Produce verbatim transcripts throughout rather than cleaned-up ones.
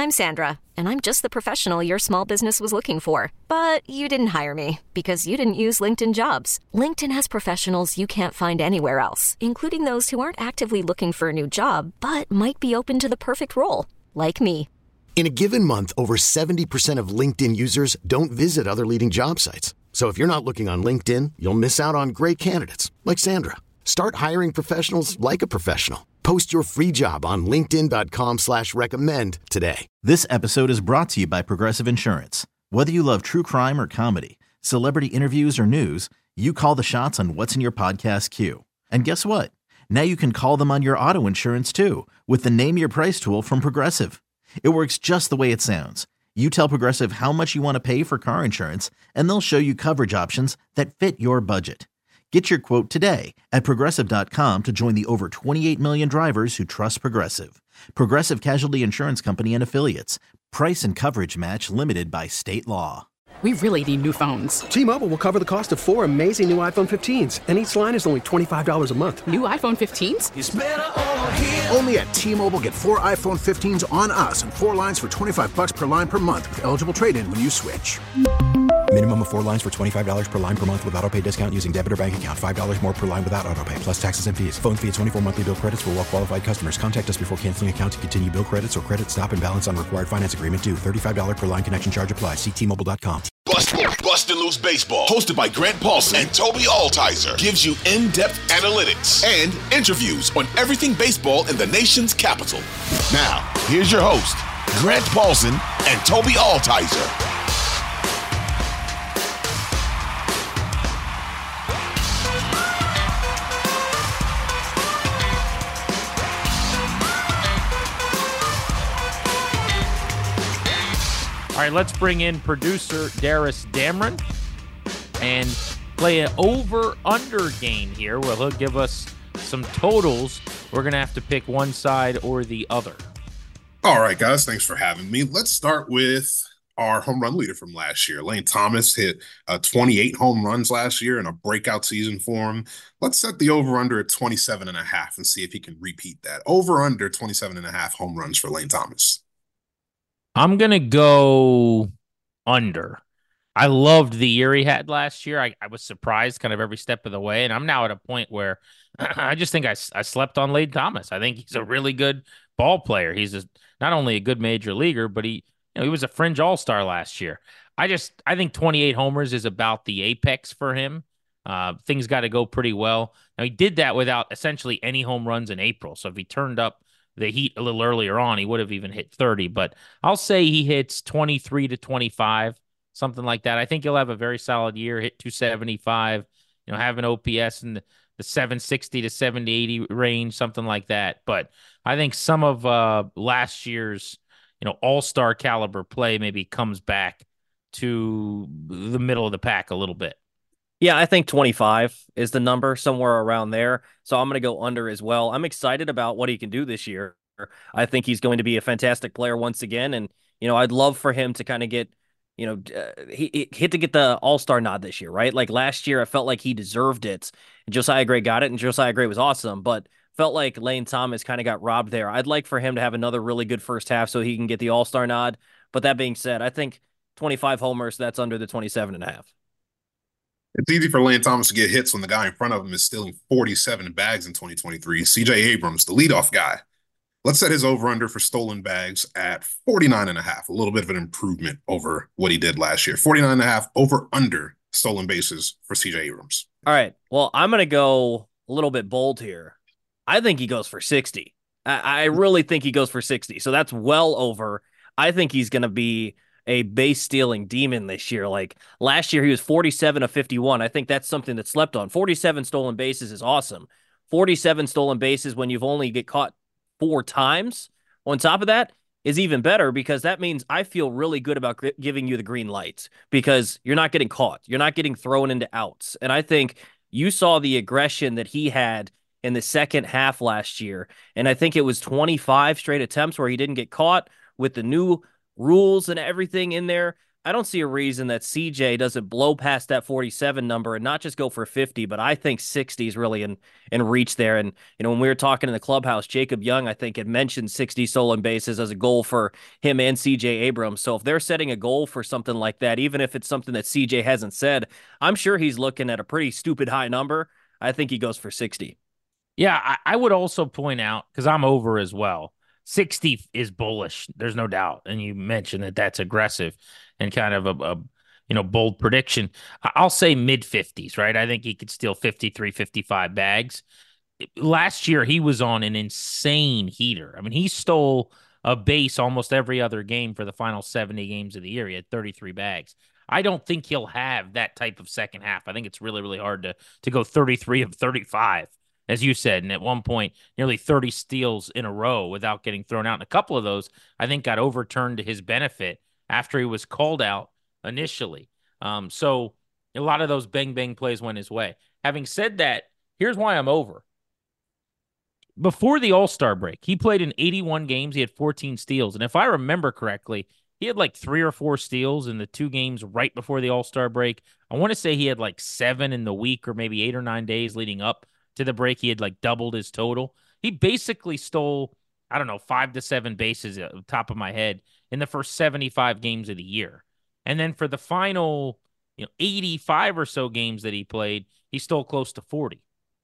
I'm Sandra, and I'm just the professional your small business was looking for. But you didn't hire me because you didn't use LinkedIn Jobs. LinkedIn has professionals you can't find anywhere else, including those who aren't actively looking for a new job, but might be open to the perfect role, like me. In a given month, over seventy percent of LinkedIn users don't visit other leading job sites. So if you're not looking on LinkedIn, you'll miss out on great candidates like Sandra. Start hiring professionals like a professional. Post your free job on linkedin dot com slash recommend today. This episode is brought to you by Progressive Insurance. Whether you love true crime or comedy, celebrity interviews or news, you call the shots on what's in your podcast queue. And guess what? Now you can call them on your auto insurance too with the Name Your Price tool from Progressive. It works just the way it sounds. You tell Progressive how much you want to pay for car insurance, and they'll show you coverage options that fit your budget. Get your quote today at progressive dot com to join the over twenty-eight million drivers who trust Progressive. Progressive Casualty Insurance Company and Affiliates. Price and coverage match limited by state law. We really need new phones. T-Mobile will cover the cost of four amazing new iPhone fifteens, and each line is only twenty-five dollars a month. New iPhone fifteens? It's better over here. Only at T-Mobile, get four iPhone fifteens on us and four lines for twenty-five bucks per line per month with eligible trade-in when you switch. Minimum of four lines for twenty-five dollars per line per month with autopay discount using debit or bank account. five dollars more per line without autopay, plus taxes and fees. Phone fee at twenty-four monthly bill credits for well-qualified customers. Contact us before canceling account to continue bill credits or credit stop and balance on required finance agreement due. thirty-five dollars per line connection charge applies. See T Mobile dot com. Bustin', Bustin' Loose Baseball, hosted by Grant Paulson and Toby Altizer, gives you in-depth analytics and interviews on everything baseball in the nation's capital. Now, here's your host, Grant Paulson and Toby Altizer. All right, let's bring in producer Darius Dameron and play an over-under game here where he'll give us some totals. We're going to have to pick one side or the other. All right, guys, thanks for having me. Let's start with our home run leader from last year. Lane Thomas hit uh, twenty-eight home runs last year in a breakout season for him. Let's set the over-under at twenty-seven and a half and see if he can repeat that. Over-under twenty-seven and a half home runs for Lane Thomas. I'm going to go under. I loved the year he had last year. I, I was surprised kind of every step of the way, and I'm now at a point where I just think I, I slept on Lane Thomas. I think he's a really good ball player. He's a, not only a good major leaguer, but he you know, he was a fringe all-star last year. I just I think twenty-eight homers is about the apex for him. Uh, things got to go pretty well. Now, he did that without essentially any home runs in April, so if he turned up the heat a little earlier on, he would have even hit thirty, but I'll say he hits twenty-three to twenty-five, something like that. I think he'll have a very solid year, hit two seventy-five, you know, have an O P S in the, the seven sixty to seven eighty range, something like that. But I think some of uh, last year's, you know, all-star caliber play maybe comes back to the middle of the pack a little bit. Yeah, I think twenty-five is the number, somewhere around there. So I'm going to go under as well. I'm excited about what he can do this year. I think he's going to be a fantastic player once again. And, you know, I'd love for him to kind of get, you know, uh, he, he hit to get the all-star nod this year, right? Like last year, I felt like he deserved it. And Josiah Gray got it, and Josiah Gray was awesome. But felt like Lane Thomas kind of got robbed there. I'd like for him to have another really good first half so he can get the all-star nod. But that being said, I think twenty-five homers, that's under the twenty-seven and a half. It's easy for Lane Thomas to get hits when the guy in front of him is stealing forty-seven bags in twenty twenty-three. C J Abrams, the leadoff guy. Let's set his over-under for stolen bags at forty-nine and a half, a little bit of an improvement over what he did last year. forty-nine and a half over-under stolen bases for C J Abrams. All right, well, I'm going to go a little bit bold here. I think he goes for sixty. I, I really think he goes for sixty, so that's well over. I think he's going to be a base stealing demon this year. Like last year, he was forty-seven of fifty-one. I think that's something that's slept on. forty-seven stolen bases is awesome. forty-seven stolen bases when you've only get caught four times on top of that is even better, because that means I feel really good about giving you the green lights because you're not getting caught. You're not getting thrown into outs. And I think you saw the aggression that he had in the second half last year. And I think it was twenty-five straight attempts where he didn't get caught with the new rules and everything in there. I don't see a reason that C J doesn't blow past that forty-seven number and not just go for fifty, but I think sixty is really in, in reach there. And, you know, when we were talking in the clubhouse, Jacob Young, I think, had mentioned sixty stolen bases as a goal for him and C J Abrams. So if they're setting a goal for something like that, even if it's something that C J hasn't said, I'm sure he's looking at a pretty stupid high number. I think he goes for sixty. Yeah, I, I would also point out, because I'm over as well, sixty is bullish. There's no doubt. And you mentioned that that's aggressive and kind of a, a you know, bold prediction. I'll say mid fifties, right? I think he could steal fifty-three, fifty-five bags. Last year, he was on an insane heater. I mean, he stole a base almost every other game for the final seventy games of the year. He had thirty-three bags. I don't think he'll have that type of second half. I think it's really, really hard to to go thirty-three of thirty-five, as you said. And at one point, nearly thirty steals in a row without getting thrown out. And a couple of those, I think, got overturned to his benefit after he was called out initially. Um, so a lot of those bang-bang plays went his way. Having said that, here's why I'm over. Before the All-Star break, he played in eighty-one games. He had fourteen steals. And if I remember correctly, he had like three or four steals in the two games right before the All-Star break. I want to say he had like seven in the week or maybe eight or nine days leading up to the break. He had like doubled his total. He basically stole, I don't know, five to seven bases at the top of my head in the first seventy-five games of the year. And then for the final, you know, eighty-five or so games that he played, he stole close to forty.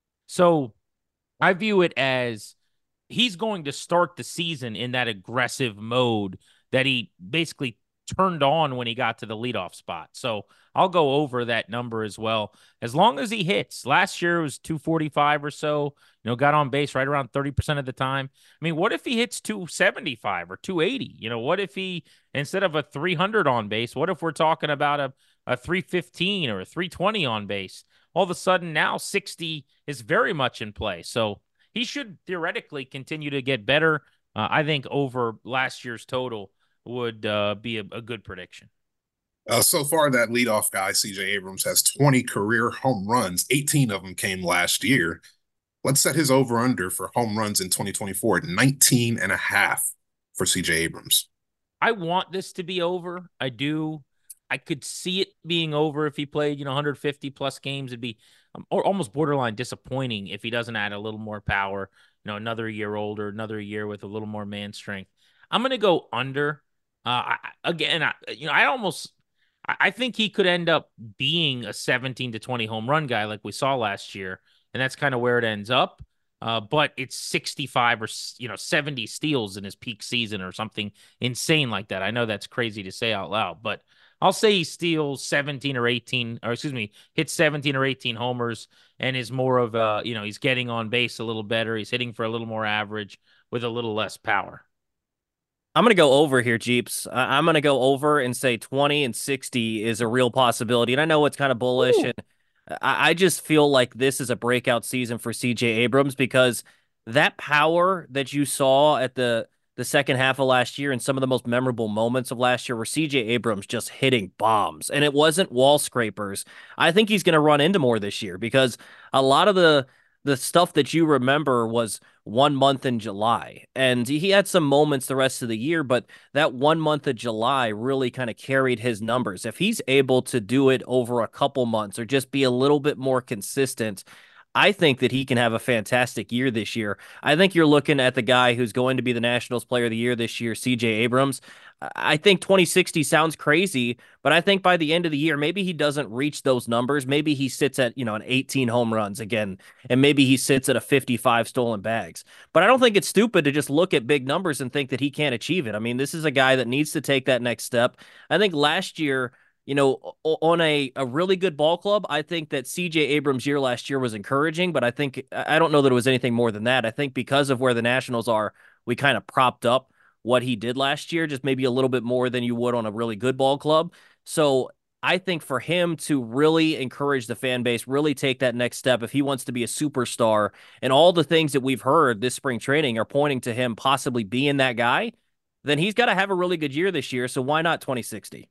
So I view it as he's going to start the season in that aggressive mode that he basically turned on when he got to the leadoff spot. So I'll go over that number as well, as long as he hits. Last year it was two forty-five or so, you know, got on base right around thirty percent of the time. I mean, what if he hits two seventy-five or two eighty? You know, what if he, instead of a three hundred on base, what if we're talking about a, a three fifteen or a three twenty on base? All of a sudden now sixty is very much in play. So he should theoretically continue to get better. Uh, I think over last year's total would uh, be a, a good prediction. Uh, so far, that leadoff guy, C J Abrams, has twenty career home runs. eighteen of them came last year. Let's set his over-under for home runs in twenty twenty-four at nineteen and a half for C J Abrams. I want this to be over. I do. I could see it being over if he played, you know, one hundred fifty plus games. It'd be um, or almost borderline disappointing if he doesn't add a little more power, you know, another year older, another year with a little more man strength. I'm going to go under. Uh, I, again, I, you know, I almost, I, I think he could end up being a seventeen to twenty home run guy like we saw last year, and that's kind of where it ends up. Uh, but it's sixty-five or, you know, seventy steals in his peak season or something insane like that. I know that's crazy to say out loud, but I'll say he steals seventeen or eighteen, or excuse me, hits seventeen or eighteen homers and is more of a, you know, he's getting on base a little better. He's hitting for a little more average with a little less power. I'm going to go over here, Jeeps. I'm going to go over and say twenty and sixty is a real possibility. And I know it's kind of bullish. Ooh. And I just feel like this is a breakout season for C J Abrams, because that power that you saw at the, the second half of last year and some of the most memorable moments of last year were C J Abrams just hitting bombs. And it wasn't wall scrapers. I think he's going to run into more this year, because a lot of the the stuff that you remember was one month in July. And he had some moments the rest of the year, but that one month of July really kind of carried his numbers. If he's able to do it over a couple months or just be a little bit more consistent, I think that he can have a fantastic year this year. I think you're looking at the guy who's going to be the Nationals Player of the Year this year, C J Abrams. I think twenty sixty sounds crazy, but I think by the end of the year, maybe he doesn't reach those numbers. Maybe he sits at, you know, an eighteen home runs again, and maybe he sits at a fifty-five stolen bags. But I don't think it's stupid to just look at big numbers and think that he can't achieve it. I mean, this is a guy that needs to take that next step. I think last year, you know, on a, a really good ball club, I think that C J Abrams' year last year was encouraging, but I think, I don't know that it was anything more than that. I think because of where the Nationals are, we kind of propped up what he did last year, just maybe a little bit more than you would on a really good ball club. So I think for him to really encourage the fan base, really take that next step, if he wants to be a superstar, and all the things that we've heard this spring training are pointing to him possibly being that guy, then he's got to have a really good year this year. So why not twenty sixty?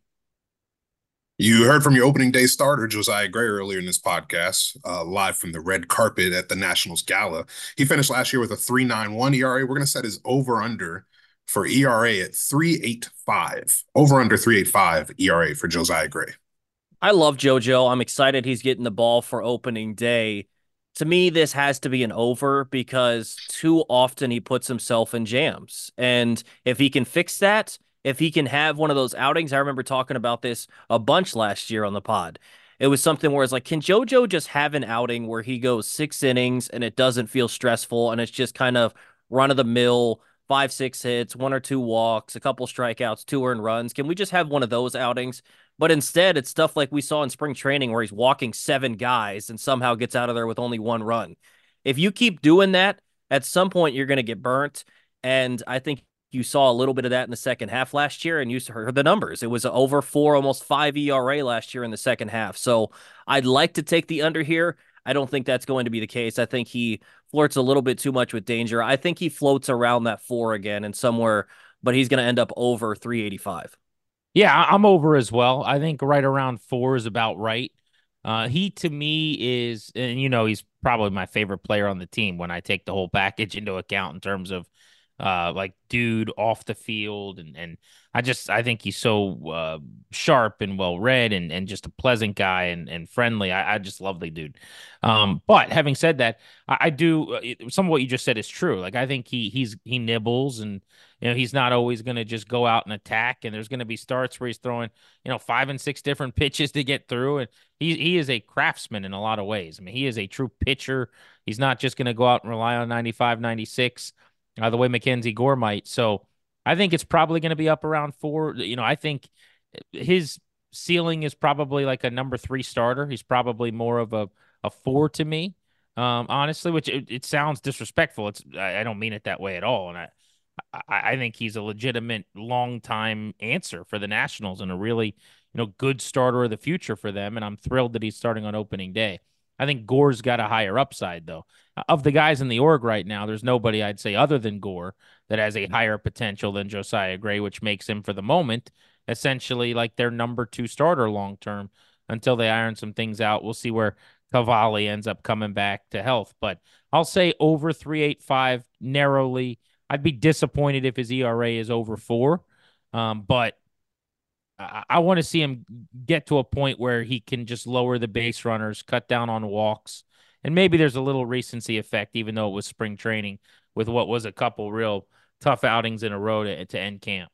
You heard from your opening day starter, Josiah Gray, earlier in this podcast, uh, live from the red carpet at the Nationals Gala. He finished last year with a three point nine one E R A. We're going to set his over-under for E R A at three point eight five. Over under three point eight five E R A for Josiah Gray. I love JoJo. I'm excited he's getting the ball for opening day. To me, this has to be an over because too often he puts himself in jams. And if he can fix that, if he can have one of those outings, I remember talking about this a bunch last year on the pod. It was something where it's like, can JoJo just have an outing where he goes six innings and it doesn't feel stressful and it's just kind of run of the mill, five, six hits, one or two walks, a couple strikeouts, two earned runs? Can we just have one of those outings? But instead, it's stuff like we saw in spring training where he's walking seven guys and somehow gets out of there with only one run. If you keep doing that, at some point you're going to get burnt. And I think you saw a little bit of that in the second half last year, and you heard the numbers. It was over four, almost five E R A last year in the second half. So I'd like to take the under here. I don't think that's going to be the case. I think he flirts a little bit too much with danger. I think he floats around that four again and somewhere, but he's going to end up over three eighty-five. Yeah, I'm over as well. I think right around four is about right. Uh, he, to me, is, and you know, he's probably my favorite player on the team when I take the whole package into account in terms of uh, like dude off the field. And, and I just, I think he's so uh, sharp and well-read and, and just a pleasant guy and, and friendly. I, I just love the dude. Um, but having said that, I, I do, uh, some of what you just said is true. Like, I think he, he's, he nibbles and, you know, he's not always going to just go out and attack, and there's going to be starts where he's throwing, you know, five and six different pitches to get through. And he he is a craftsman in a lot of ways. I mean, he is a true pitcher. He's not just going to go out and rely on ninety-five, ninety-six uh, the way Mackenzie Gore might. So I think it's probably going to be up around four. You know, I think his ceiling is probably like a number three starter. He's probably more of a, a four to me, um, honestly, which it, it sounds disrespectful. It's I, I don't mean it that way at all. And I, I, I think he's a legitimate long-time answer for the Nationals and a really, you know, good starter of the future for them. And I'm thrilled that he's starting on opening day. I think Gore's got a higher upside, though. Of the guys in the org right now, there's nobody I'd say other than Gore that has a higher potential than Josiah Gray, which makes him, for the moment, essentially like their number two starter long-term until they iron some things out. We'll see where Cavalli ends up coming back to health. But I'll say over three eighty-five narrowly. I'd be disappointed if his E R A is over four, um, but I, I want to see him get to a point where he can just lower the base runners, cut down on walks, and maybe there's a little recency effect, even though it was spring training, with what was a couple real tough outings in a row to, to end camp.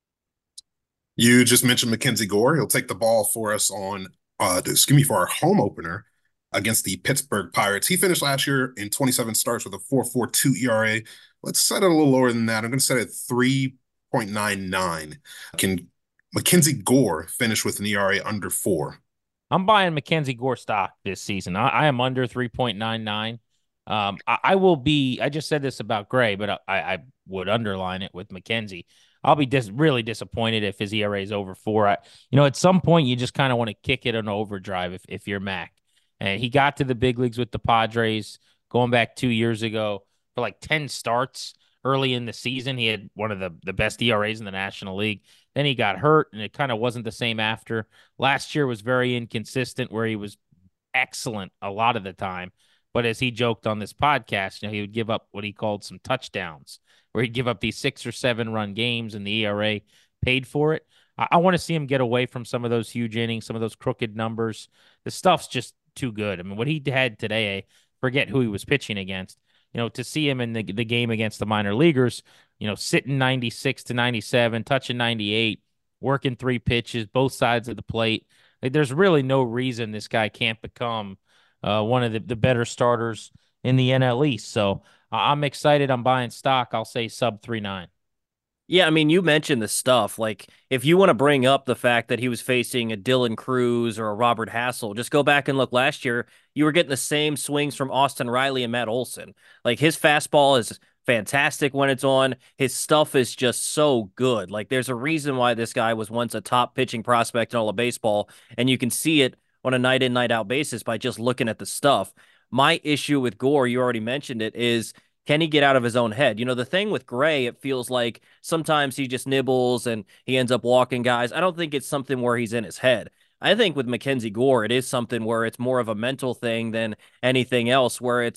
You just mentioned Mackenzie Gore. He'll take the ball for us on, uh, excuse me, for our home opener against the Pittsburgh Pirates. He finished last year in twenty-seven starts with a four point four two E R A. Let's set it a little lower than that. I'm going to set it at three point nine nine. Can Mackenzie Gore finish with an E R A under four? I'm buying Mackenzie Gore stock this season. I, I am under three point nine nine. Um, I, I will be, I just said this about Gray, but I, I would underline it with Mackenzie. I'll be dis- really disappointed if his E R A is over four. I, you know, at some point, you just kind of want to kick it on overdrive if, if you're Mac. And he got to the big leagues with the Padres going back two years ago for like ten starts early in the season. He had one of the, the best E R As in the National League. Then he got hurt, and it kind of wasn't the same after. Last year was very inconsistent, where he was excellent a lot of the time. But as he joked on this podcast, you know, he would give up what he called some touchdowns, where he'd give up these six or seven run games, and the E R A paid for it. I, I want to see him get away from some of those huge innings, some of those crooked numbers. The stuff's just too good. I mean, what he had today, I forget who he was pitching against. You know, to see him in the, the game against the minor leaguers, you know, sitting ninety-six to ninety-seven, touching ninety-eight, working three pitches, both sides of the plate. Like, there's really no reason this guy can't become uh, one of the, the better starters in the N L East. So uh, I'm excited. I'm buying stock. I'll say sub three nine. Yeah, I mean, you mentioned the stuff. Like, if you want to bring up the fact that he was facing a Dylan Cruz or a Robert Hassel, just go back and look last year. You were getting the same swings from Austin Riley and Matt Olson. Like, his fastball is fantastic when it's on. His stuff is just so good. Like, there's a reason why this guy was once a top pitching prospect in all of baseball, and you can see it on a night in, night out basis by just looking at the stuff. My issue with Gore, you already mentioned it, is can he get out of his own head? You know, the thing with Gray, it feels like sometimes he just nibbles and he ends up walking guys. I don't think it's something where he's in his head. I think with Mackenzie Gore, it is something where it's more of a mental thing than anything else, where it's,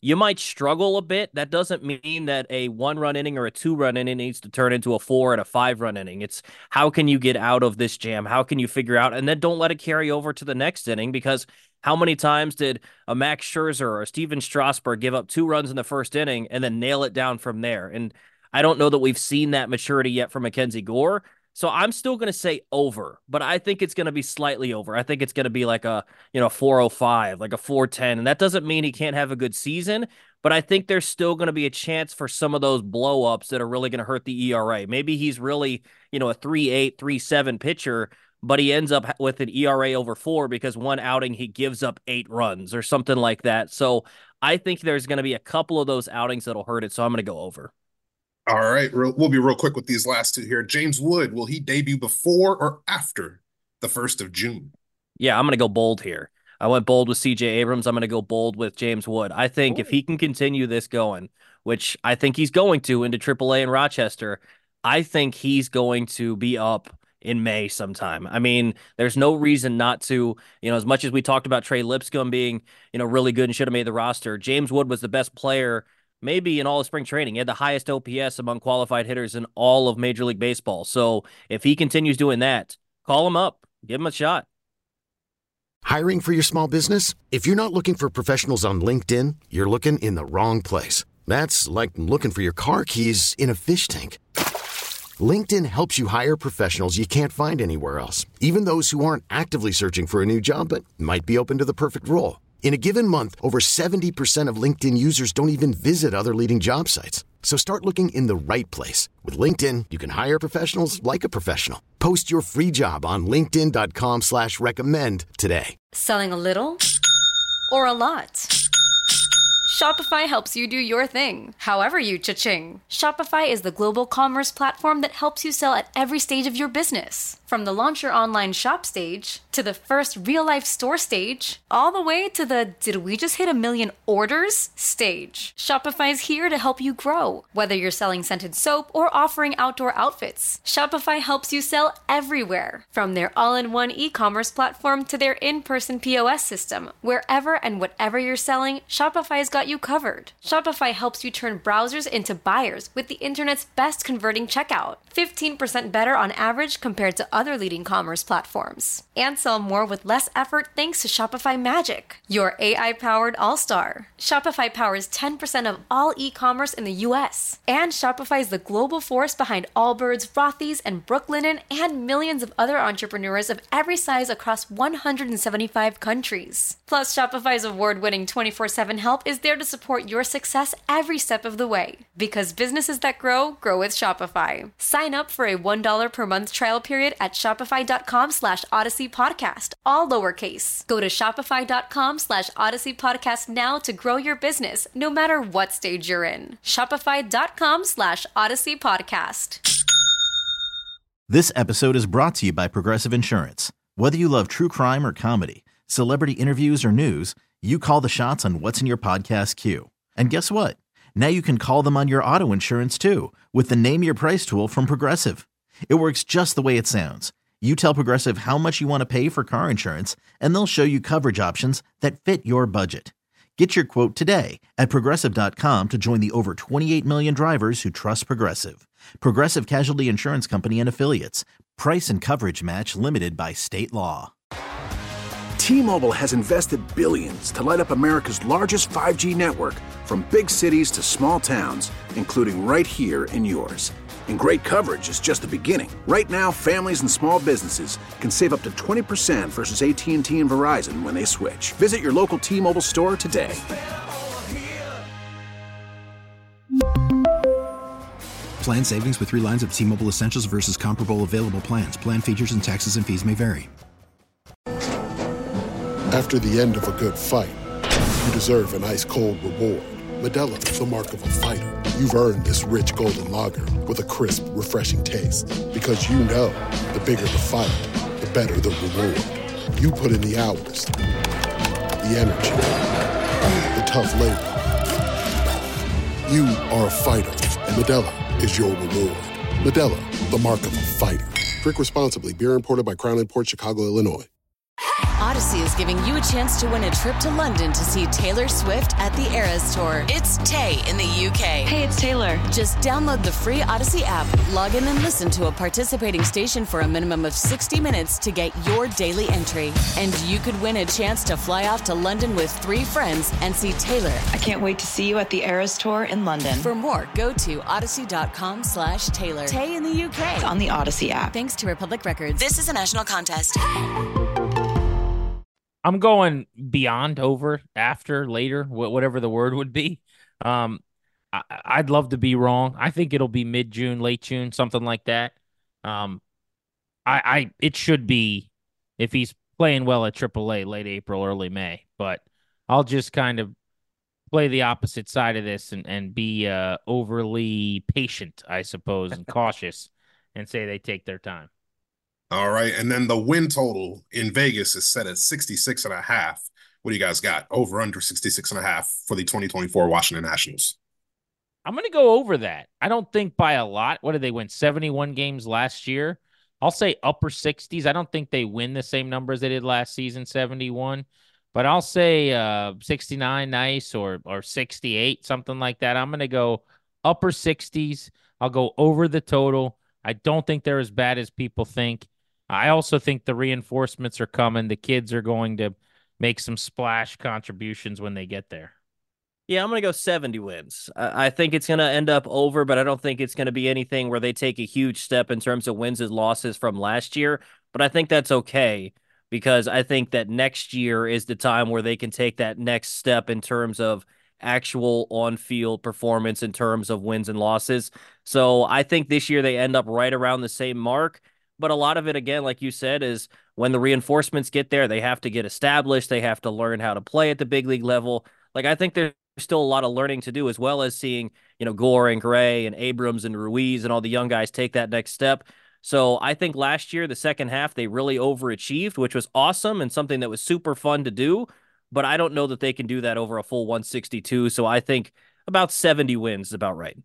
you might struggle a bit. That doesn't mean that a one-run inning or a two-run inning needs to turn into a four and a five-run inning. It's how can you get out of this jam? How can you figure out? And then don't let it carry over to the next inning, because how many times did a Max Scherzer or a Steven Strasburg give up two runs in the first inning and then nail it down from there? And I don't know that we've seen that maturity yet from Mackenzie Gore. So I'm still going to say over, but I think it's going to be slightly over. I think it's going to be like a, you know, four oh five, like a four ten. And that doesn't mean he can't have a good season, but I think there's still going to be a chance for some of those blow-ups that are really going to hurt the E R A. Maybe he's really, you know, a three eight, three seven pitcher, but he ends up with an E R A over four because one outing he gives up eight runs or something like that. So I think there's going to be a couple of those outings that'll hurt it. So I'm going to go over. All right, we'll be real quick with these last two here. James Wood, will he debut before or after the first of June? Yeah, I'm going to go bold here. I went bold with C J Abrams. I'm going to go bold with James Wood. I think oh. if he can continue this going, which I think he's going to into triple A in Rochester, I think he's going to be up in May sometime. I mean, there's no reason not to, you know, as much as we talked about Trey Lipscomb being, you know, really good and should have made the roster, James Wood was the best player maybe in all of spring training. He had the highest O P S among qualified hitters in all of Major League Baseball. So if he continues doing that, call him up, give him a shot. Hiring for your small business? If you're not looking for professionals on LinkedIn, you're looking in the wrong place. That's like looking for your car keys in a fish tank. LinkedIn helps you hire professionals you can't find anywhere else, even those who aren't actively searching for a new job but might be open to the perfect role. In a given month, over seventy percent of LinkedIn users don't even visit other leading job sites. So start looking in the right place. With LinkedIn, you can hire professionals like a professional. Post your free job on linkedin dot com slash recommend today. Selling a little or a lot? Shopify helps you do your thing, however you cha-ching. Shopify is the global commerce platform that helps you sell at every stage of your business. From the launch your online shop stage, to the first real-life store stage, all the way to the did we just hit a million orders stage. Shopify's here to help you grow. Whether you're selling scented soap or offering outdoor outfits, Shopify helps you sell everywhere. From their all-in-one e-commerce platform to their in-person P O S system, wherever and whatever you're selling, Shopify's got you covered. Shopify helps you turn browsers into buyers with the internet's best converting checkout. fifteen percent better on average compared to other leading commerce platforms. And sell more with less effort thanks to Shopify Magic, your A I-powered all-star. Shopify powers ten percent of all e-commerce in the U S. And Shopify is the global force behind Allbirds, Rothy's, and Brooklinen, and millions of other entrepreneurs of every size across one hundred seventy-five countries. Plus, Shopify's award-winning twenty-four seven help is there to support your success every step of the way. Because businesses that grow, grow with Shopify. Sign up for a one dollar per month trial period at shopify.com slash Odyssey Podcast, all lowercase. Go to shopify.com slash Odyssey Podcast now to grow your business, no matter what stage you're in. Shopify.com slash Odyssey Podcast. This episode is brought to you by Progressive Insurance. Whether you love true crime or comedy, celebrity interviews or news, you call the shots on what's in your podcast queue. And guess what? Now you can call them on your auto insurance too, with the Name Your Price tool from Progressive. It works just the way it sounds. You tell Progressive how much you want to pay for car insurance, and they'll show you coverage options that fit your budget. Get your quote today at Progressive dot com to join the over twenty-eight million drivers who trust Progressive. Progressive Casualty Insurance Company and Affiliates. Price and coverage match limited by state law. T-Mobile has invested billions to light up America's largest five G network, from big cities to small towns, including right here in yours. And great coverage is just the beginning. Right now, families and small businesses can save up to twenty percent versus A T and T and Verizon when they switch. Visit your local T-Mobile store today. Plan savings with three lines of T-Mobile Essentials versus comparable available plans. Plan features and taxes and fees may vary. After the end of a good fight, you deserve an ice-cold reward. Modelo is the mark of a fighter. You've earned this rich golden lager with a crisp, refreshing taste. Because you know, the bigger the fight, the better the reward. You put in the hours, the energy, the tough labor. You are a fighter, and Modelo is your reward. Modelo, the mark of a fighter. Drink responsibly. Beer imported by Crown Imports, Chicago, Illinois. Odyssey is giving you a chance to win a trip to London to see Taylor Swift at the Eras Tour. It's Tay in the U K. Hey, it's Taylor. Just download the free Odyssey app, log in and listen to a participating station for a minimum of sixty minutes to get your daily entry. And you could win a chance to fly off to London with three friends and see Taylor. I can't wait to see you at the Eras Tour in London. For more, go to odyssey.com slash Taylor. Tay in the U K. It's on the Odyssey app. Thanks to Republic Records. This is a national contest. I'm going beyond, over, after, later, wh- whatever the word would be. Um, I- I'd love to be wrong. I think it'll be mid-June, late June, something like that. Um, I, I it should be, if he's playing well at triple A, late April, early May. But I'll just kind of play the opposite side of this and, and be uh, overly patient, I suppose, and cautious, and say they take their time. All right. And then the win total in Vegas is set at sixty-six and a half. What do you guys got? Over under sixty-six and a half for the twenty twenty-four Washington Nationals. I'm going to go over that. I don't think by a lot. What did they win? seventy-one games last year. I'll say upper sixties. I don't think they win the same numbers they did last season, seventy-one. But I'll say uh, sixty-nine, nice, or or sixty-eight, something like that. I'm going to go upper sixties. I'll go over the total. I don't think they're as bad as people think. I also think the reinforcements are coming. The kids are going to make some splash contributions when they get there. Yeah, I'm going to go seventy wins. I think it's going to end up over, but I don't think it's going to be anything where they take a huge step in terms of wins and losses from last year. But I think that's okay, because I think that next year is the time where they can take that next step in terms of actual on-field performance in terms of wins and losses. So I think this year they end up right around the same mark. But a lot of it, again, like you said, is when the reinforcements get there, they have to get established. They have to learn how to play at the big league level. Like, I think there's still a lot of learning to do, as well as seeing, you know, Gore and Gray and Abrams and Ruiz and all the young guys take that next step. So I think last year, the second half, they really overachieved, which was awesome and something that was super fun to do. But I don't know that they can do that over a full one sixty-two. So I think about seventy wins is about right.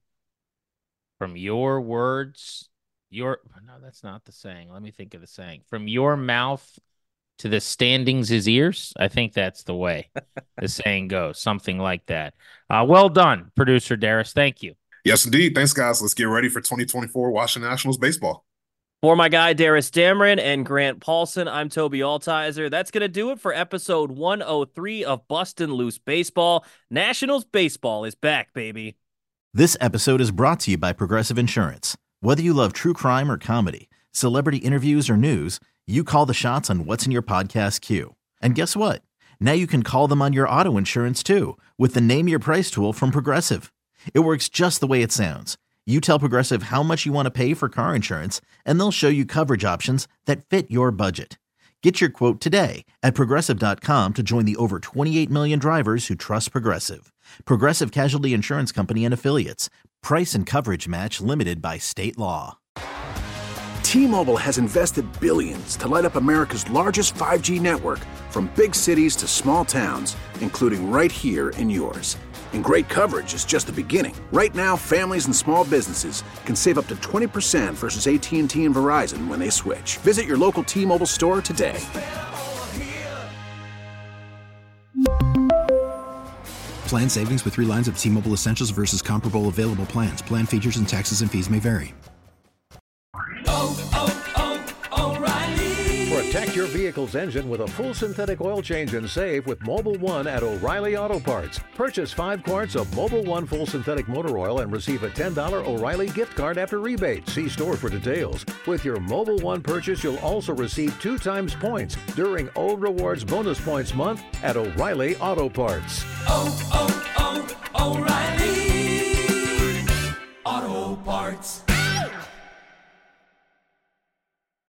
From your words... Your no, that's not the saying. Let me think of the saying. From your mouth to the standings, his ears. I think that's the way the saying goes. Something like that. Uh, well done, producer Darius. Thank you. Yes, indeed. Thanks, guys. Let's get ready for twenty twenty-four Washington Nationals baseball. For my guy, Darius Dameron and Grant Paulson, I'm Toby Altizer. That's going to do it for episode one oh three of Bustin' Loose Baseball. Nationals baseball is back, baby. This episode is brought to you by Progressive Insurance. Whether you love true crime or comedy, celebrity interviews or news, you call the shots on what's in your podcast queue. And guess what? Now you can call them on your auto insurance too, with the Name Your Price tool from Progressive. It works just the way it sounds. You tell Progressive how much you want to pay for car insurance, and they'll show you coverage options that fit your budget. Get your quote today at Progressive dot com to join the over twenty-eight million drivers who trust Progressive. Progressive Casualty Insurance Company and Affiliates. Price and coverage match limited by state law. T-Mobile has invested billions to light up America's largest five G network, from big cities to small towns, including right here in yours. And great coverage is just the beginning. Right now, families and small businesses can save up to twenty percent versus A T and T and Verizon when they switch. Visit your local T-Mobile store today. Plan savings with three lines of T-Mobile Essentials versus comparable available plans. Plan features and taxes and fees may vary. Oh, oh, oh, O'Reilly. Protect your vehicle's engine with a full synthetic oil change and save with Mobil one at O'Reilly Auto Parts. Purchase five quarts of Mobil one full synthetic motor oil and receive a ten dollars O'Reilly gift card after rebate. See store for details. With your Mobil one purchase, you'll also receive two times points during O Rewards Bonus Points Month at O'Reilly Auto Parts. Oh, oh, oh, O'Reilly.